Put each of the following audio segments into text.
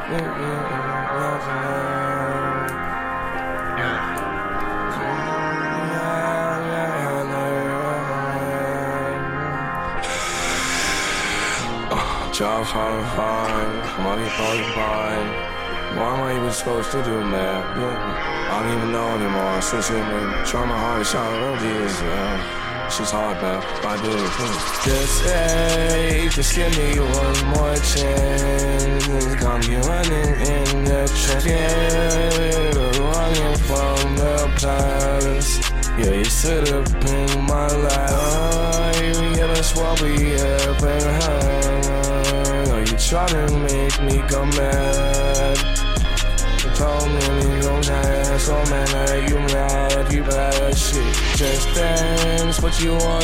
Jobs hard, money fine. What am I even supposed to do, man? I don't even know anymore. Since you've been trying my hardest out of years, she's hard, man. I do it. Just say, just give me one more chance. Got me running in the trench, yeah, running from the past. Yeah, you sit up in my life, yeah, that's what we ever had. You try to make me go mad. You told me you don't have, so man, you bad shit. Just dance, what you want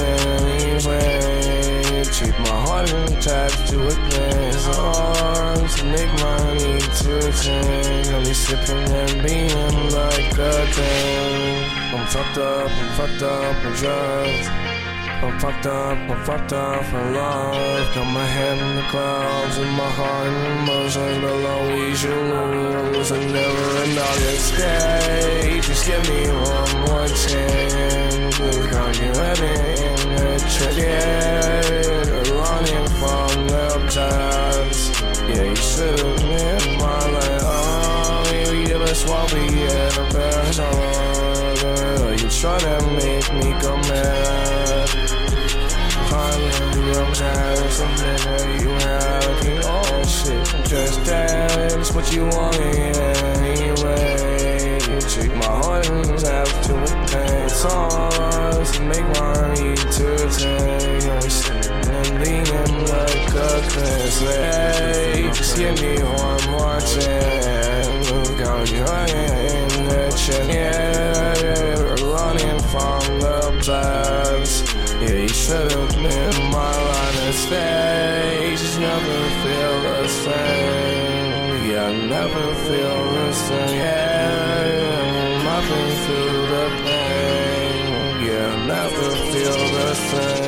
anyway. Keep my heart attached to a glass arms to make money to attend. Only sipping and being like a thing. I'm fucked up with drugs. I'm fucked up for love. Got my head in the clouds and my heart and emotions below. We should lose and never end up this day. Just give me one more chance. Got you ready in the trench, yeah, running from the past. Yeah, you should've been my life. Oh, yeah, that's what we ever done. You try to make me go mad. Finally, I'm tired, something that you have. You all shit, just dance what you want anyway. You take my heart and have to repay. It's all to make money to take. I'm sitting and leaning like a class. Just give me one more chance. Got you in the chin, yeah, running from the past. Yeah, you should've been my line of stay. Just never feel the same. Yeah, I never feel the same. Yeah, I've been through the pain. Yeah, I never feel the same.